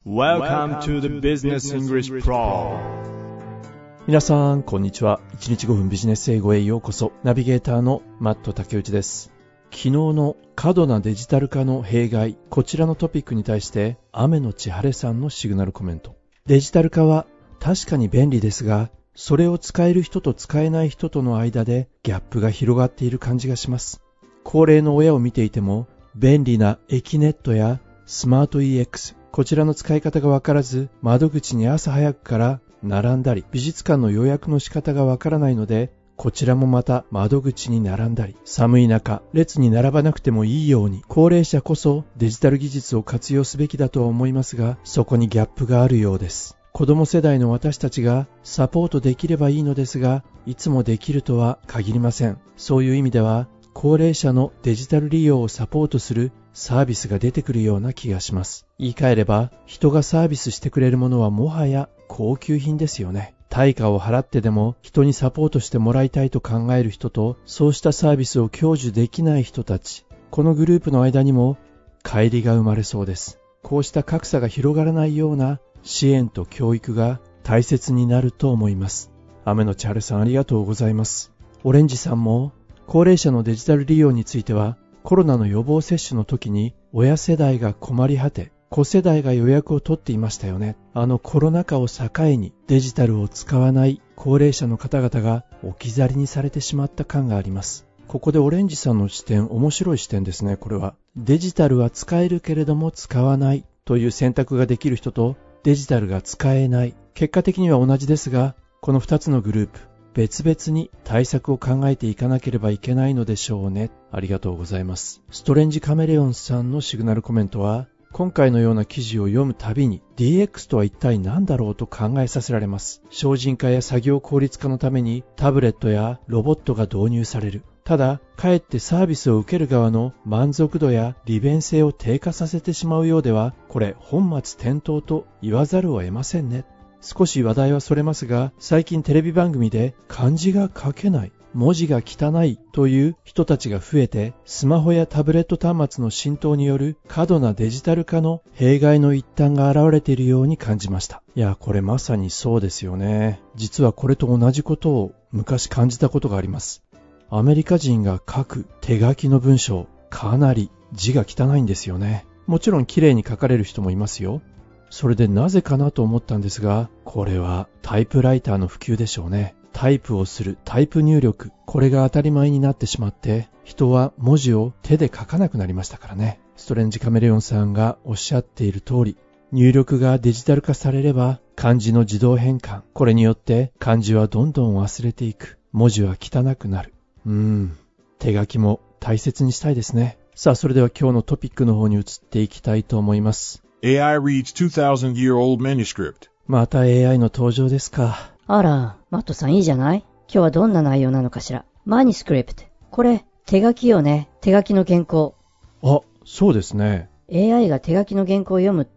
Welcome to the Business English Pro。 皆さんこんにちは。1日5分ビジネス英語へようこそ。ナビゲーターのマット竹内です。昨日の過度なデジタル化の弊害、こちらのトピックに対して雨のち晴れさんのシグナルコメント。デジタル化は確かに便利ですが、それを使える人と使えない人との間でギャップが広がっている感じがします。高齢の親を見ていても、便利なエキネットやスマート EX、こちらの使い方がわからず、窓口に朝早くから並んだり、美術館の予約の仕方がわからないので、こちらもまた窓口に並んだり、寒い中、列に並ばなくてもいいように、高齢者こそデジタル技術を活用すべきだとは思いますが、そこにギャップがあるようです。子供世代の私たちがサポートできればいいのですが、いつもできるとは限りません。そういう意味では、高齢者のデジタル利用をサポートするサービスが出てくるような気がします。言い換えれば、人がサービスしてくれるものはもはや高級品ですよね。対価を払ってでも人にサポートしてもらいたいと考える人と、そうしたサービスを享受できない人たち、このグループの間にも乖離が生まれそうです。こうした格差が広がらないような支援と教育が大切になると思います。雨のち晴れさん、ありがとうございます。オレンジさんも、高齢者のデジタル利用については、コロナの予防接種の時に親世代が困り果て、子世代が予約を取っていましたよね。コロナ禍を境にデジタルを使わない高齢者の方々が置き去りにされてしまった感があります。ここでオレンジさんの視点、面白い視点ですね。これはデジタルは使えるけれども使わないという選択ができる人と、デジタルが使えない、結果的には同じですが、この2つのグループ、別々に対策を考えていかなければいけないのでしょうね。ありがとうございます。ストレンジカメレオンさんのシグナルコメントは、今回のような記事を読むたびに DX とは一体何だろうと考えさせられます。省人化や作業効率化のためにタブレットやロボットが導入される。ただ、かえってサービスを受ける側の満足度や利便性を低下させてしまうようでは、これ本末転倒と言わざるを得ませんね。少し話題はそれますが、最近テレビ番組で漢字が書けない、文字が汚いという人たちが増えて、スマホやタブレット端末の浸透による過度なデジタル化の弊害の一端が現れているように感じました。いや、これまさにそうですよね。実はこれと同じことを昔感じたことがあります。アメリカ人が書く手書きの文章、かなり字が汚いんですよね。もちろん綺麗に書かれる人もいますよ。それでなぜかなと思ったんですが、これはタイプライターの普及でしょうね。タイプをするタイプ入力、これが当たり前になってしまって、人は文字を手で書かなくなりましたからね。ストレンジカメレオンさんがおっしゃっている通り、入力がデジタル化されれば漢字の自動変換、これによって漢字はどんどん忘れていく。文字は汚くなる。手書きも大切にしたいですね。さあ、それでは今日のトピックの方に移っていきたいと思います。 AI reads 2,000-year-old manuscript。 また AI の登場ですか。 あら、マットさんいいじゃない？今日はどんな内容なのかしら。マニスクリプト。これ、手書きよね。手書きの原稿。 あ、そうですね。 AI が手書きの原稿を読むって、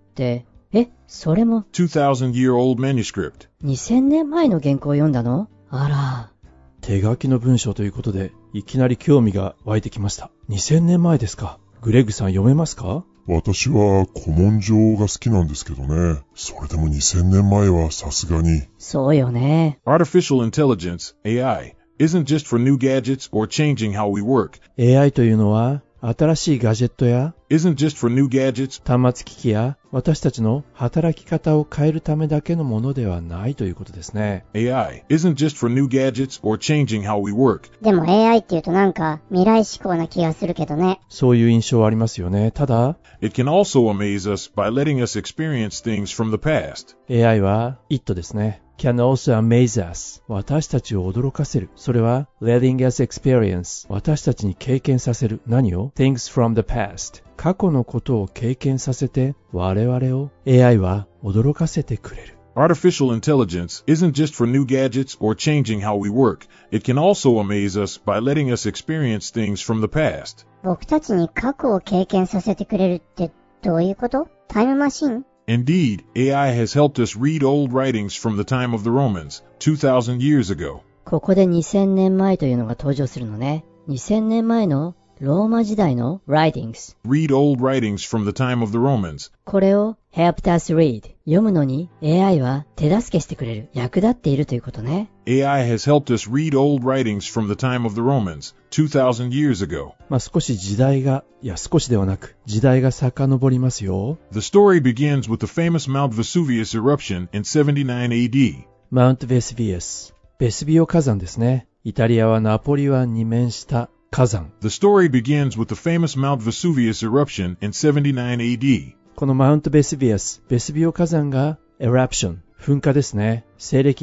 それも 2,000-year-old manuscript。 2000年前の原稿を読んだの？あら。 手書きの文章ということで、いきなり興味が湧いてきました。2000年前ですか。グレッグさん読めますか？ 私は古文書が好きなんですけどね。それでも2000年前はさすがに。 そうよね。 Artificial Intelligence, AI, isn't just for new gadgets or changing how we work. AI というのは、新しいガジェットや isn't just for new gadgets 端末機器や私たちの働き方を変えるためだけのものではないということですね。 AI isn't just for new gadgets or changing how we work. でも AI って言うとなんか未来志向な気がするけどね。 そういう印象はありますよね。ただ、 It can also amaze us by letting us experience things from the past. AI は IT ですね。can also amaze us 私たちを驚かせる。それは letting us experience 私たちに経験させる。何を？ things from the past 過去のことを経験させて我々を AI は驚かせてくれる。 Artificial intelligence isn't just for new gadgets or changing how we work. It can also amaze us by letting us experience things from the past. 僕たちに過去を経験させてくれるってどういうこと？タイムマシン？ Indeed, AI has helped us read old writings from the time of the Romans, 2,000 years ago. ここで2000年前というのが登場するのね。2000年前のローマ時代の writings。 read old writings from the time of the Romans. これを helped us read。読むのに AI は手助けしてくれる。役立っているということね。 AI has helped us read old writings from the time of the Romans, 2,000 years ago. 少し時代が遡りますよ。 The story begins with the famous Mount Vesuvius eruption in 79 AD. マウントベスビアス。ベスビオ火山ですね。イタリアはナポリ湾に面した火山。 The story begins with the famous Mount Vesuvius eruption in 79 AD. このマウントベスビアス、ベスビオ火山が eruption、噴火ですね。西暦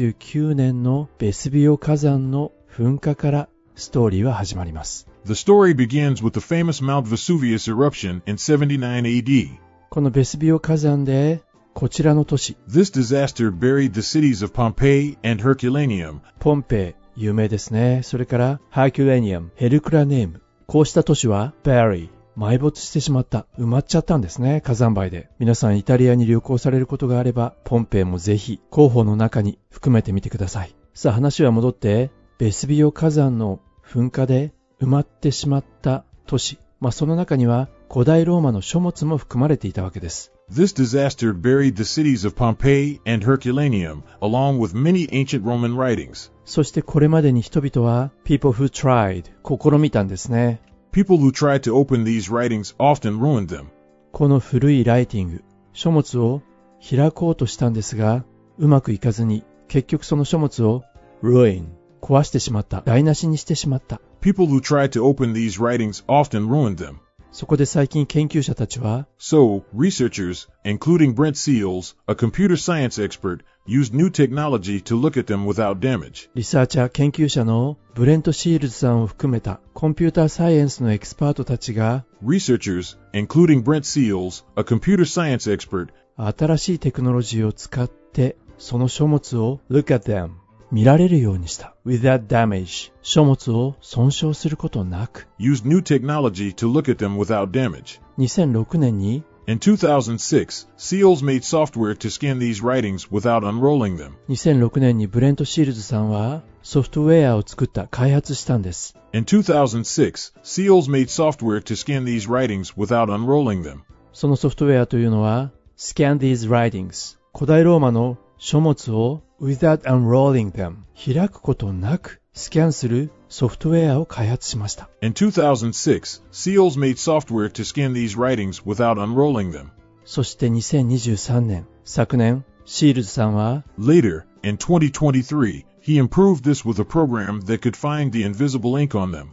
79年のベスビオ火山の噴火からストーリーは始まります。 The story begins with the famous Mount Vesuvius eruption in 79 AD. このベスビオ火山でこちらの都市、 This disaster buried the cities of Pompeii and Herculaneum. ポンペイ、有名ですね。それからハーキュレニアム、ヘルクラネーム。こうした都市は bury、埋没してしまった。埋まっちゃったんですね、火山灰で。皆さんイタリアに旅行されることがあれば、ポンペイもぜひ候補の中に含めてみてください。さあ話は戻って、ベスビオ火山の噴火で埋まってしまった都市。その中には古代ローマの書物も含まれていたわけです。 This disaster buried the cities of Pompeii and Herculaneum, along with many ancient Roman writings. そしてこれまでに人々は people who tried 試みたんですね。 People who tried to open these writings often ruined them. この古いライティング、書物を開こうとしたんですが、うまくいかずに結局その書物を ruin 壊してしまった、台無しにしてしまった。 People who tried to open these writings often ruined them. そこで最近研究者たちは So, researchers, including Brent Seals, a computer science expert, used new technology to look at them without damage. リサーチャー研究者のブレント・シールズさんを含めたコンピューターサイエンスのエキスパートたちが Researchers, including Brent Seals, a computer science expert, 新しいテクノロジーを使ってその書物を look at them 見られるようにした。without damage 書物を損傷することなく used new technology to look at them without damage. 2006年に In 2006, Seals made software to scan these writings without unrolling them. 2006年にブレント・シールズさんはソフトウェアを作った開発したんです。 In 2006, Seals made software to scan these writings without unrolling them. そのソフトウェアというのは Scan these writings 古代ローマの書物を without unrolling them 開くことなくスキャンするソフトウェアを開発しました。 In 2006, Seals made software to scan these writings without unrolling them. そして2023年、昨年、シールズさんは Later, in 2023, he improved this with a program that could find the invisible ink on them.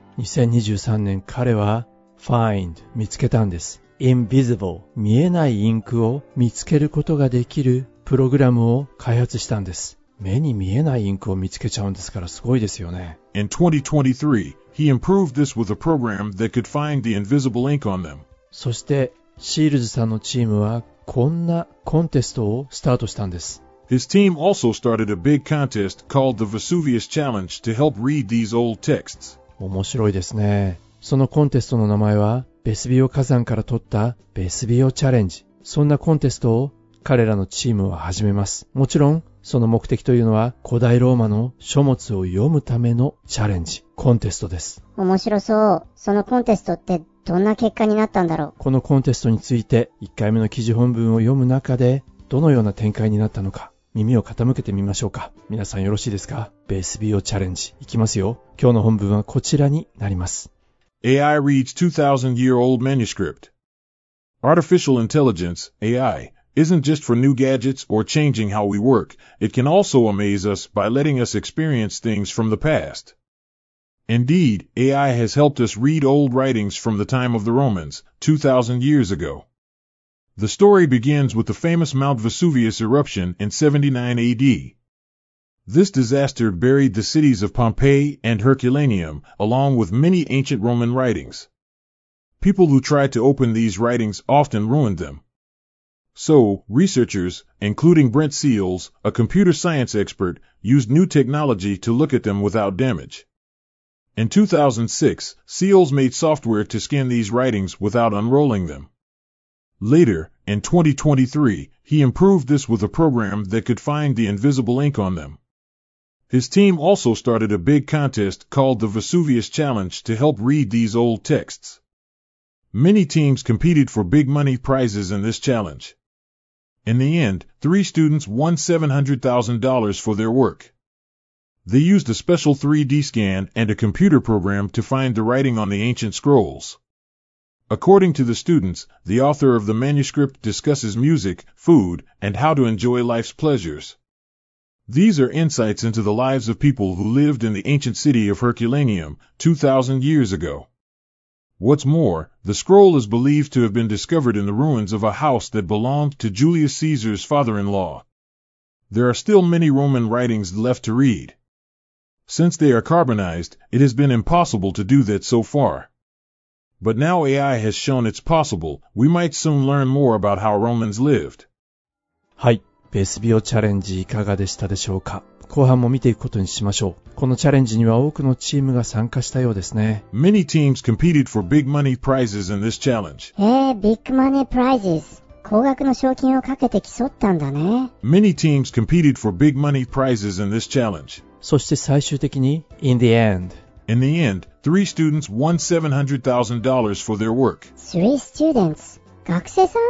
2023年彼は find 見つけたんです。invisible 見えないインクを見つけることができるプログラムを開発したんです。目に見えないインクを見つけちゃうんですからすごいですよね。 In 2023, he improved this with a program that could find the invisible ink on them. そしてシールズさんのチームはこんなコンテストをスタートしたんです。 His team also started a big contest called the Vesuvius Challenge to help read these old texts. 面白いですね。そのコンテストの名前はベスビオ火山から取ったベスビオチャレンジ。そんなコンテストを彼らのチームは始めます。もちろんその目的というのは古代ローマの書物を読むためのチャレンジ、コンテストです。 面白そう。そのコンテストってどんな結果になったんだろう。 このコンテストについて1回目の記事本文を読む中でどのような展開になったのか耳を傾けてみましょうか。皆さんよろしいですか？ベースビオチャレンジいきますよ。今日の本文はこちらになります。 AI reads 2,000-year-old manuscript. Artificial intelligence, AI, isn't just for new gadgets or changing how we work. It can also amaze us by letting us experience things from the past. Indeed, AI has helped us read old writings from the time of the Romans, 2,000 years ago. The story begins with the famous Mount Vesuvius eruption in 79 AD. This disaster buried the cities of Pompeii and Herculaneum, along with many ancient Roman writings. People who tried to open these writings often ruined them. So, researchers, including Brent Seals, a computer science expert, used new technology to look at them without damage. In 2006, Seals made software to scan these writings without unrolling them. Later, in 2023, he improved this with a program that could find the invisible ink on them. His team also started a big contest called the Vesuvius Challenge to help read these old texts. Many teams competed for big money prizes in this challenge. In the end, 3 students won $700,000 for their work. They used a special 3D scan and a computer program to find the writing on the ancient scrolls. According to the students, the author of the manuscript discusses music, food, and how to enjoy life's pleasures. These are insights into the lives of people who lived in the ancient city of Herculaneum 2,000 years ago. What's more, the scroll is believed to have been discovered in the ruins of a house that belonged to Julius Caesar's father-in-law. There are still many Roman writings left to read. Since they are carbonized, it has been impossible to do that so far. But now AI has shown it's possible. We might soon learn more about how Romans lived. はい。ベスビオチャレンジいかがでしたでしょうか。後半も見ていくことにしましょう。このチャレンジには多くのチームが参加したようですね。 Many teams competed for big money prizes in this challenge. ビッグマネープライズ。高額の賞金をかけて競ったんだね。 Many teams competed for big money prizes in this challenge. そして最終的に、in the end. In the end, 3 students won $700,000 for their work. 3 students. 学生さん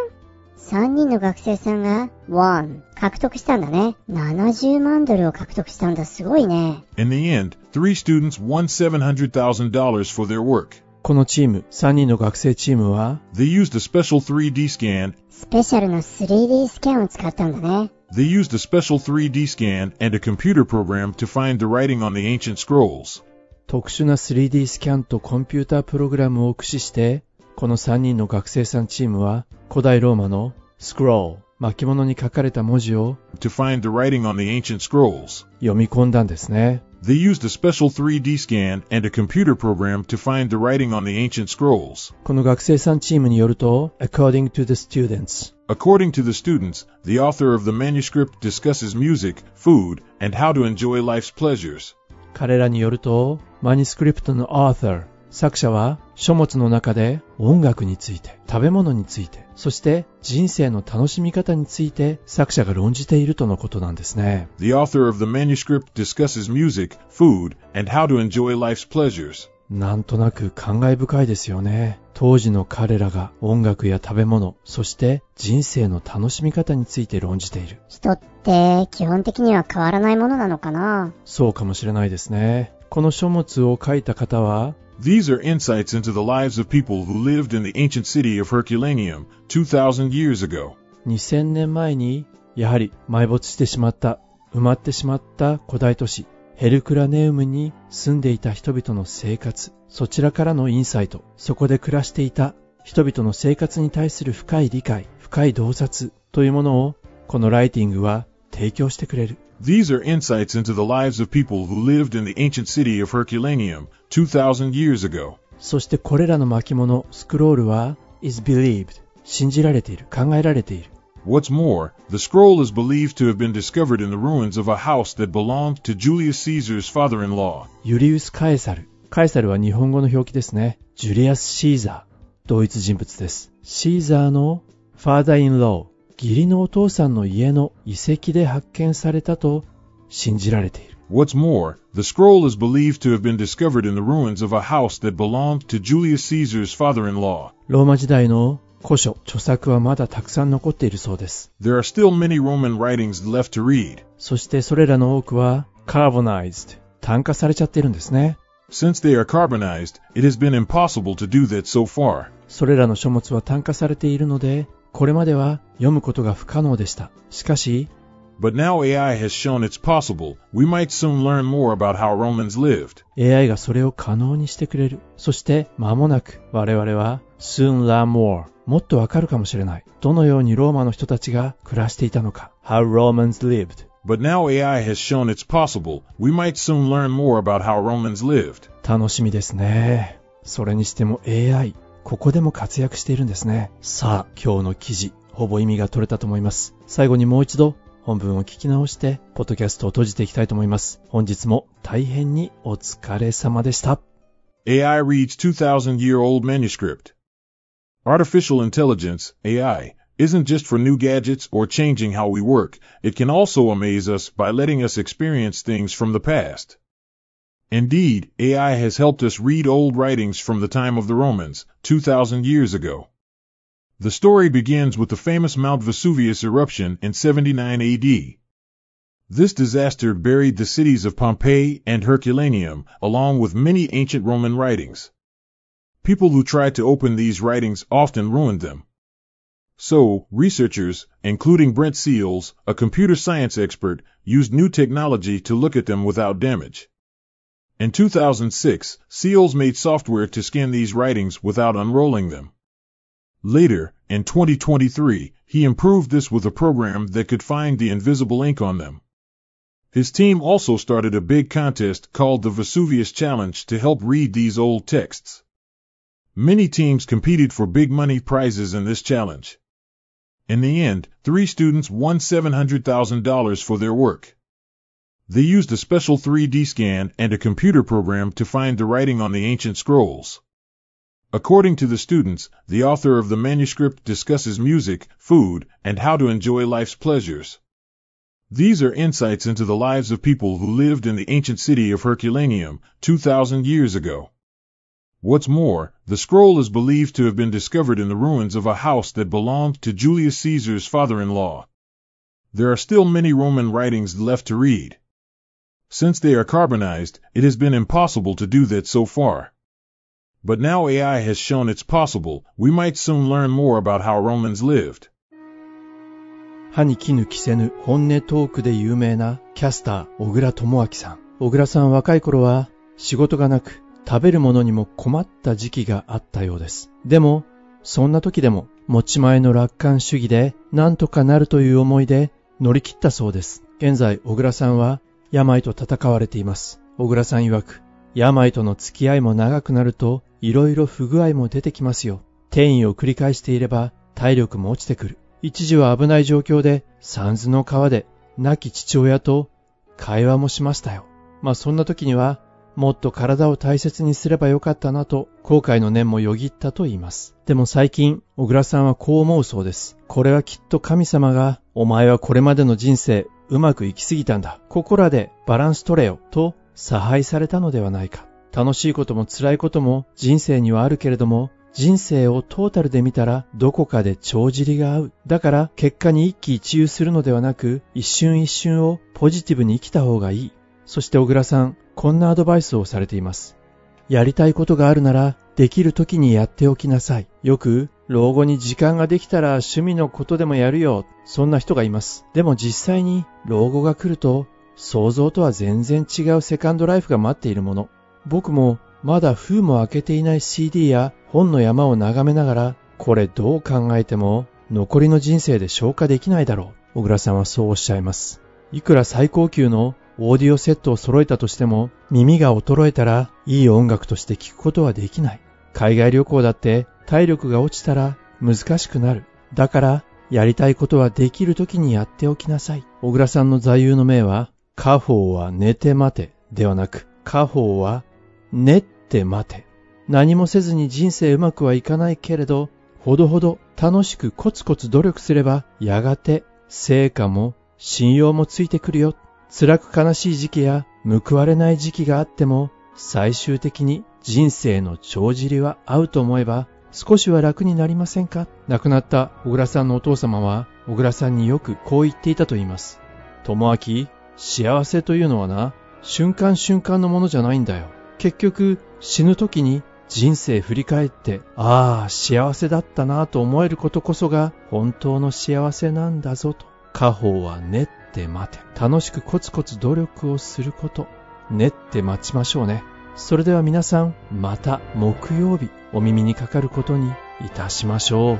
3人の学生さんがwon獲得したんだね。70万ドルを獲得したんだ。すごいね。 In the end, 3 students won $700,000 for their work. このチーム、3人の学生チームは They used a special 3D scan. スペシャルな 3D スキャンを使ったんだね。 They used a special 3D scan and a computer program to find the writing on the ancient scrolls. 特殊な 3D スキャンとコンピュータープログラムを駆使して、この3人の学生さんチームは古代ローマのスクロール、巻物に書かれた文字を to find the writing on the ancient scrolls. 読み込んだんですね。 They used a special 3D scan and a computer program to find the writing on the ancient scrolls. この学生さんチームによると According to the students. According to the students, the author of the manuscript discusses music, food, and how to enjoy life's pleasures. 彼らによるとマニスクリプトの author作者は書物の中で音楽について、食べ物について、そして人生の楽しみ方について作者が論じているとのことなんですね。 The author of the manuscript discusses music, food, and how to enjoy life's pleasures. なんとなく感慨深いですよね。当時の彼らが音楽や食べ物、そして人生の楽しみ方について論じている。 人って基本的には変わらないものなのかな？ そうかもしれないですね。この書物を書いた方は These are insights into the lives of people who lived in the ancient city of Herculaneum 2,000 years ago. 2000年前にやはり埋没してしまった、埋まってしまった古代都市ヘルクラネウムに住んでいた人々の生活、そちらからのインサイト、そこで暮らしていた人々の生活に対する深い理解、深い洞察というものをこのライティングは提供してくれる。 These are insights into the lives of people who lived in the ancient city of Herculaneum 2,000 years ago. そしてこれらの巻物、スクロールは is believed 信じられている、考えられている。 What's more, the scroll is believed to have been discovered in the ruins of a house that belonged to Julius Caesar's father-in-law. ユリウス・カエサル。カエサルは日本語の表記ですね。ジュリアス・シーザー。同一人物です。シーザーの father-in-law、義理のお父さんの家の遺跡で発見されたと信じられている。 What's more, the scroll is believed to have been discovered in the ruins of a house that belonged to Julius Caesar's father-in-law. ローマ時代の古書、著作はまだたくさん残っているそうです。 There are still many Roman writings left to read. そしてそれらの多くは carbonized、炭化されちゃっているんですね。 Since they are carbonized, it has been impossible to do that so far. それらの書物は炭化されているので、これまでは読むことが不可能でした。しかし、 But now AI has shown it's possible. We might soon learn more about how Romans lived. AI がそれを可能にしてくれる。そして間もなく我々は soon learn more。もっとわかるかもしれない。どのようにローマの人たちが暮らしていたのか。How Romans lived. But now AI has shown it's possible. We might soon learn more about how Romans lived. 楽しみですね。それにしても AI、ここでも活躍しているんですね。さあ、今日の記事、ほぼ意味が取れたと思います。最後にもう一度、本文を聞き直して、ポッドキャストを閉じていきたいと思います。本日も大変にお疲れ様でした。 AI reads 2,000-year-old manuscript. Artificial intelligence, AI, isn't just for new gadgets or changing how we work. It can also amaze us by letting us experience things from the past. Indeed, AI has helped us read old writings from the time of the Romans, 2,000 years ago. The story begins with the famous Mount Vesuvius eruption in 79 AD. This disaster buried the cities of Pompeii and Herculaneum, along with many ancient Roman writings. People who tried to open these writings often ruined them. So, researchers, including Brent Seales, a computer science expert, used new technology to look at them without damage. In 2006, Seales made software to scan these writings without unrolling them. Later, in 2023, he improved this with a program that could find the invisible ink on them. His team also started a big contest called the Vesuvius Challenge to help read these old texts. Many teams competed for big money prizes in this challenge. In the end, 3 students won $700,000 for their work. They used a special 3D scan and a computer program to find the writing on the ancient scrolls. According to the students, the author of the manuscript discusses music, food, and how to enjoy life's pleasures. These are insights into the lives of people who lived in the ancient city of Herculaneum 2,000 years ago. What's more, the scroll is believed to have been discovered in the ruins of a house that belonged to Julius Caesar's father-in-law. There are still many Roman writings left to read. Since they are carbonized, it has been impossible to do that so far. But now AI has shown it's possible. We might soon learn more about how Romans lived. 歯に衣着せぬ本音トークで有名なキャスター小倉智昭さん。小倉さん若い頃は仕事がなく食べるものにも困った時期があったようです。でもそんな時でも持ち前の楽観主義でなんとかなるという思いで乗り切ったそうです。現在小倉さんは病と闘われています。小倉さん曰く、病との付き合いも長くなるといろいろ不具合も出てきますよ。転移を繰り返していれば体力も落ちてくる。一時は危ない状況で三途の川で亡き父親と会話もしましたよ。そんな時にはもっと体を大切にすればよかったなと後悔の念もよぎったと言います。でも最近小倉さんはこう思うそうです。これはきっと神様がお前はこれまでの人生うまくいきすぎたんだ。ここらでバランス取れよと差配されたのではないか。楽しいことも辛いことも人生にはあるけれども人生をトータルで見たらどこかで帳尻が合う。だから結果に一喜一憂するのではなく一瞬一瞬をポジティブに生きた方がいい。そして小倉さん、こんなアドバイスをされています。やりたいことがあるならできる時にやっておきなさい。よく老後に時間ができたら趣味のことでもやるよ。そんな人がいます。でも実際に老後が来ると想像とは全然違うセカンドライフが待っているもの。僕もまだ封も開けていない CD や本の山を眺めながら、これどう考えても残りの人生で消化できないだろう。小倉さんはそうおっしゃいます。いくら最高級のオーディオセットを揃えたとしても、耳が衰えたらいい音楽として聴くことはできない。海外旅行だって体力が落ちたら難しくなる。だからやりたいことはできる時にやっておきなさい。小倉さんの座右の銘は、家宝は寝て待てではなく、家宝は練って待て。何もせずに人生うまくはいかないけれど、ほどほど楽しくコツコツ努力すれば、やがて成果も信用もついてくるよ。辛く悲しい時期や報われない時期があっても、最終的に人生の帳尻は合うと思えば、少しは楽になりませんか？亡くなった小倉さんのお父様は、小倉さんによくこう言っていたと言います。智明、幸せというのはな、瞬間瞬間のものじゃないんだよ。結局、死ぬ時に人生振り返って、ああ、幸せだったなと思えることこそが本当の幸せなんだぞと。家宝は練って待て。楽しくコツコツ努力をすること。練って待ちましょうね。それでは皆さん、また木曜日お耳にかかることにいたしましょう。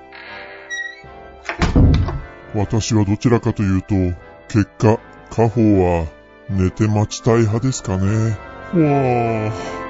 私はどちらかというと、結果、家宝は寝て待ちたい派ですかね。わー。